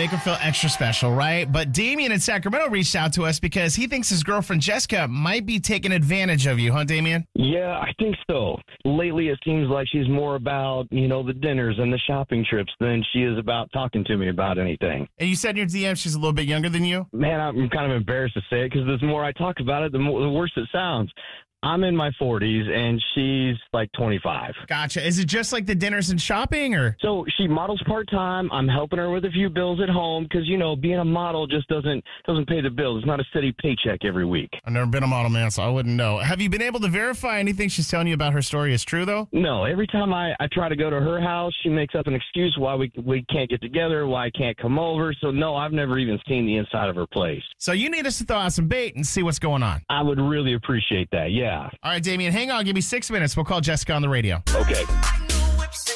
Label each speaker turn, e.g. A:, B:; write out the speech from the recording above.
A: make her feel extra special, right? But Damien in Sacramento reached out to us because he thinks his girlfriend Jessica might be taking advantage of you, huh, Damien?
B: Yeah, I think so. Lately, it seems like she's more about, the dinners and the shopping trips than she is about talking to me about anything.
A: And you said in your DM she's a little bit younger than you?
B: Man, I'm kind of embarrassed to say it because the more I talk about it, the worse it sounds. I'm in my 40s, and she's like 25.
A: Gotcha. Is it just like the dinners and shopping, or?
B: So she models part-time. I'm helping her with a few bills at home because, being a model just doesn't pay the bills. It's not a steady paycheck every week.
A: I've never been a model, man, so I wouldn't know. Have you been able to verify anything she's telling you about her story is true, though?
B: No. Every time I try to go to her house, she makes up an excuse why we can't get together, why I can't come over. So, no, I've never even seen the inside of her place.
A: So you need us to throw out some bait and see what's going on.
B: I would really appreciate that, yeah.
A: All right, Damien, hang on. Give me 6 minutes. We'll call Jessica on the radio.
B: Okay.